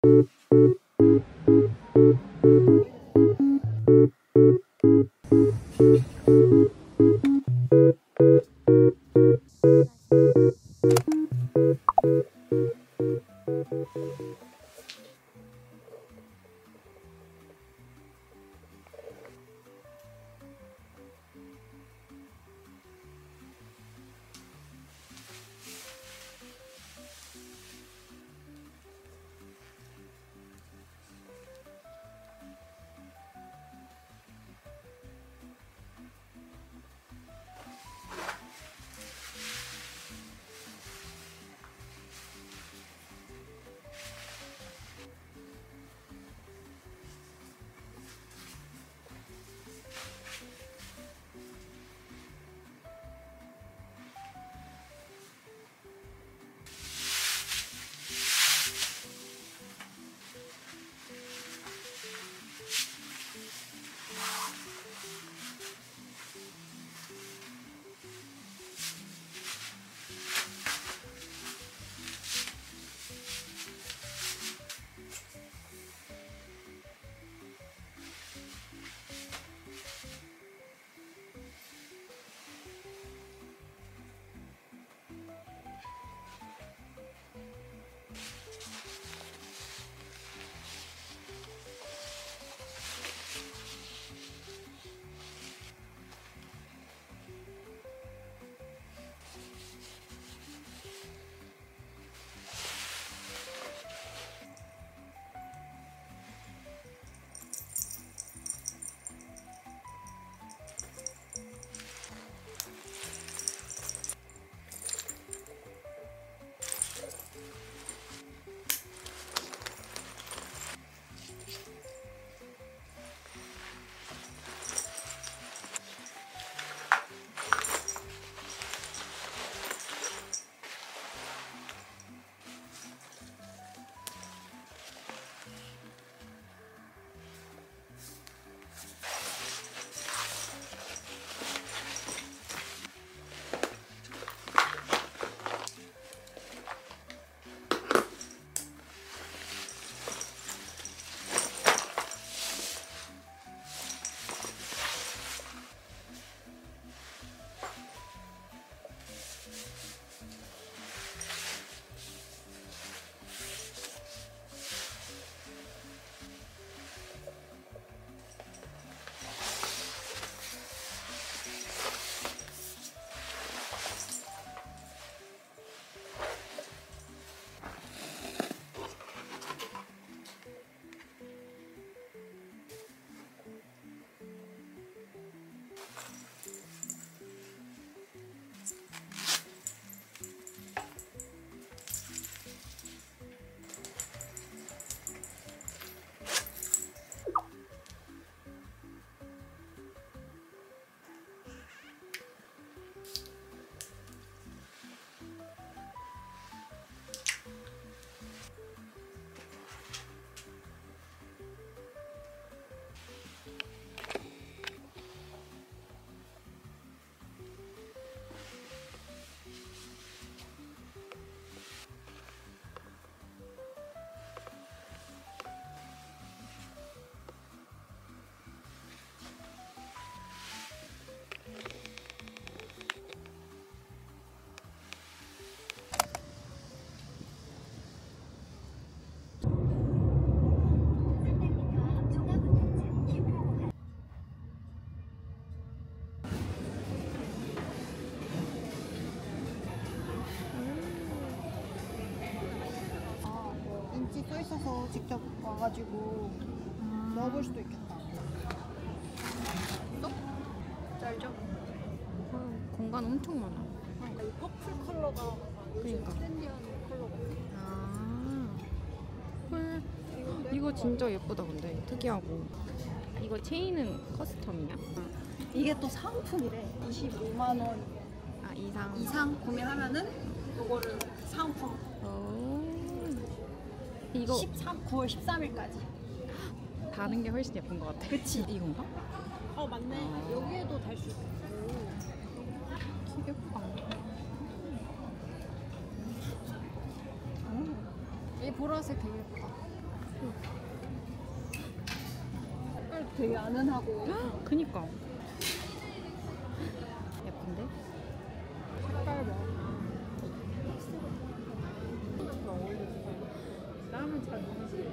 있어서 직접 와가지고 먹을 수도 있겠다. 또? 짤죠? 공간 엄청 많아. 그러니까 이 퍼플 컬러가 그러니까. 트렌디한 컬러가. 아, 헐. 이거 진짜 예쁘다 근데 특이하고. 이거 체인은 커스텀이야? 이게 또 상품이래. 25만 원 아 이상. 이상 구매하면은 이거를 상품. 이거 9월 13일까지. 다는 게 훨씬 예쁜 것 같아. 그치? 이건가? 맞네. 여기에도 달 수 있고. 예쁘다. 이 보라색 되게 예쁘다. 되게 아는하고. 그니까. 예쁜데? 색깔 봐. 나는 잘 모르지.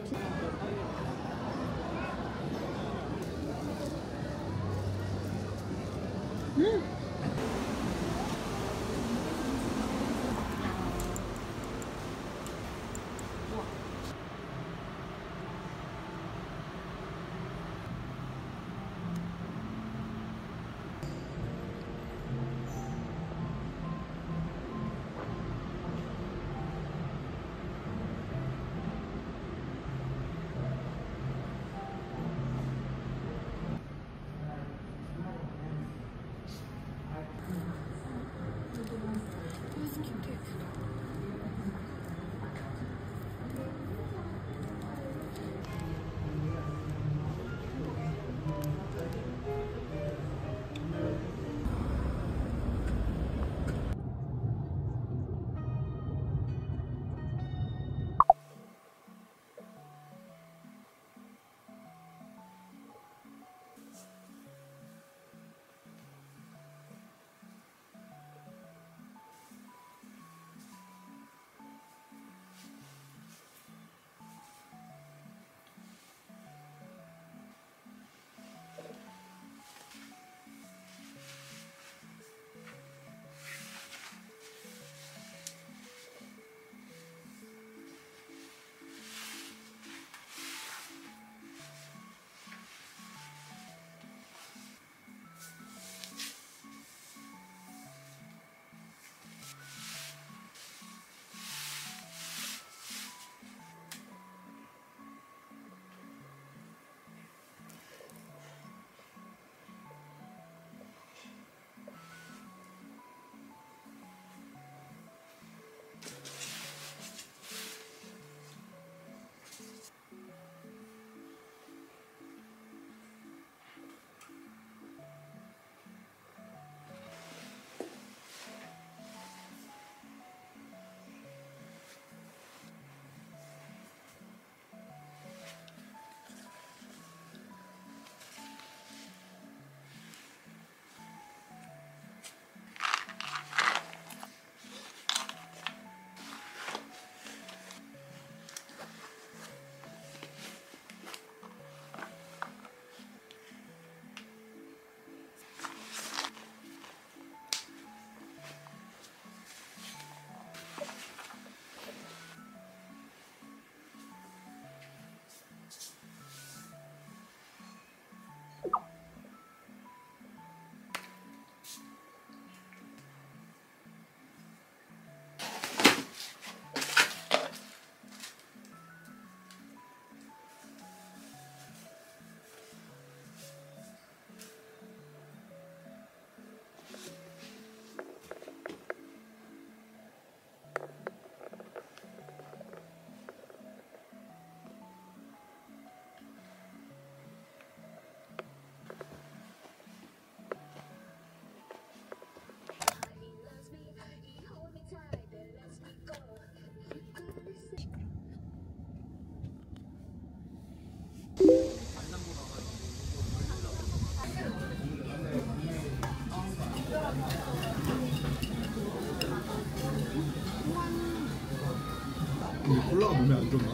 근데 콜라가 몸에 안 좋나?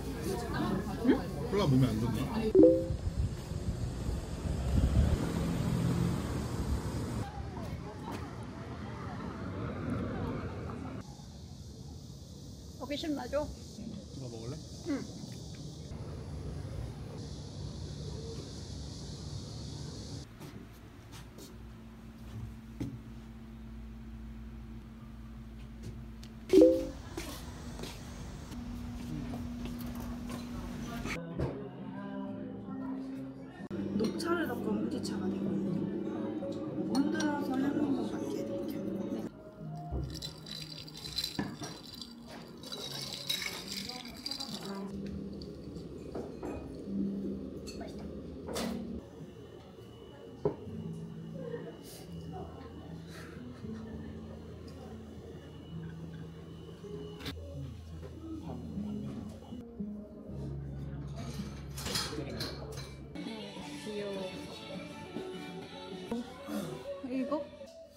응? 콜라 몸에 안 좋나? 호기심 나죠? 너 먹을래? 응. 녹차를 넣고 후지차가 되거든요. 흔들어서 해놓은 거 같게 해드릴게요.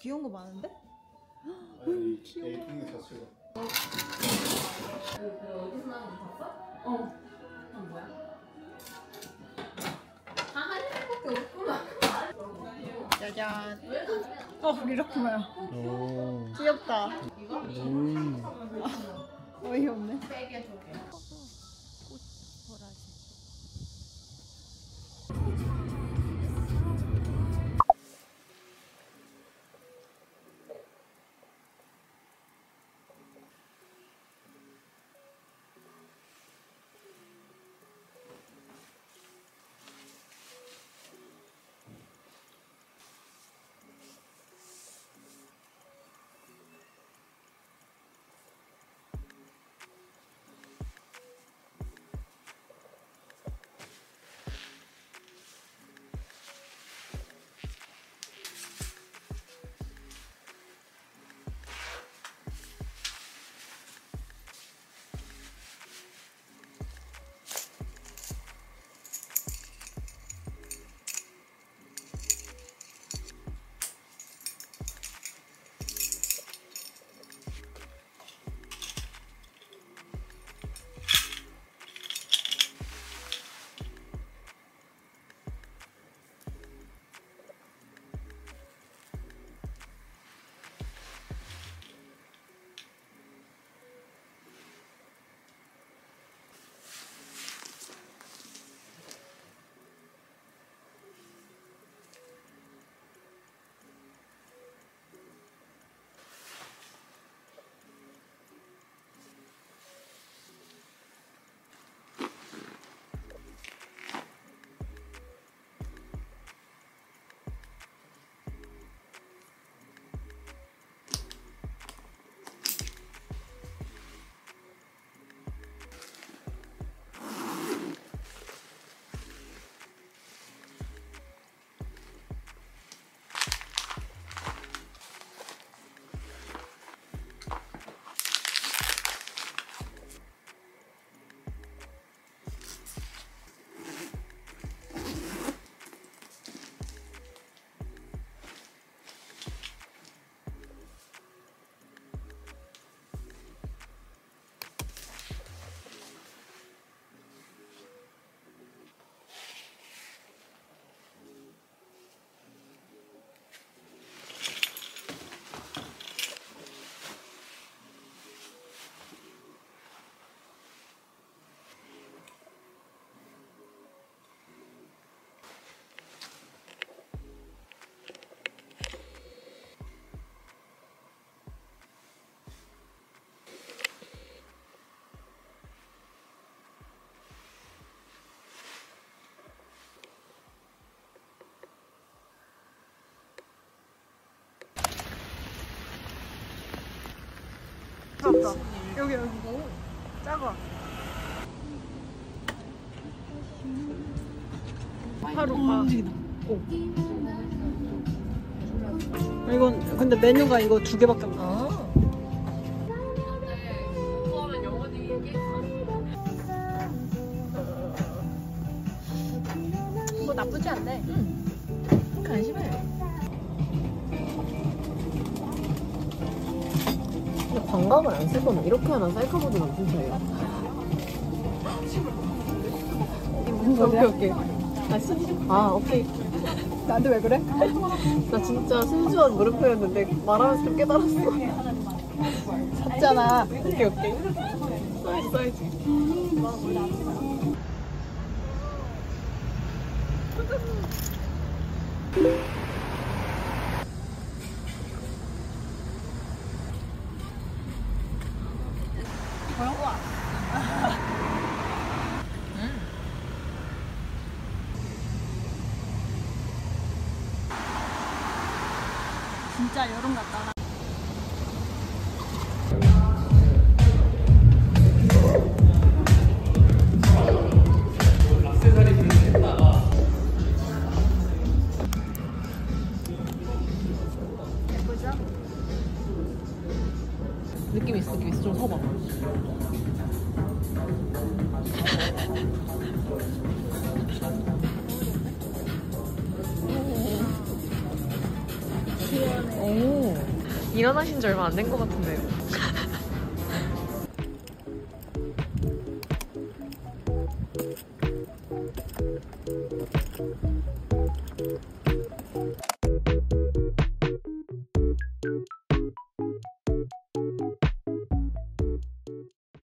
귀여운 거 많은데? 귀여워. 에이핑 자체가. 어디서 나는 거 봤어? 어. 뭐야? 한 일밖에 없구나. 짜잔. 리라쿠마야. 오. 귀엽다. 어이없네. 세개 줄게. 작다. 여기. 작아. 하루 봐. 이건 근데 메뉴가 이거 2개밖에 없어. 뭐 나쁘지 않네. 안심해. 근데 광각을 안 쓸 거면 이렇게 하나 셀카보드는 무슨 차이야? 오케이. 오케이. 나한테 왜 그래? 나 진짜 순수한 물음표였는데 말하면서 좀 깨달았어. 샀잖아. 오케이. 사이즈. 진짜 여름 같다. 예쁘죠? 느낌 있어. 좀 서봐. 오. 일어나신 지 얼마 안 된 것 같은데요.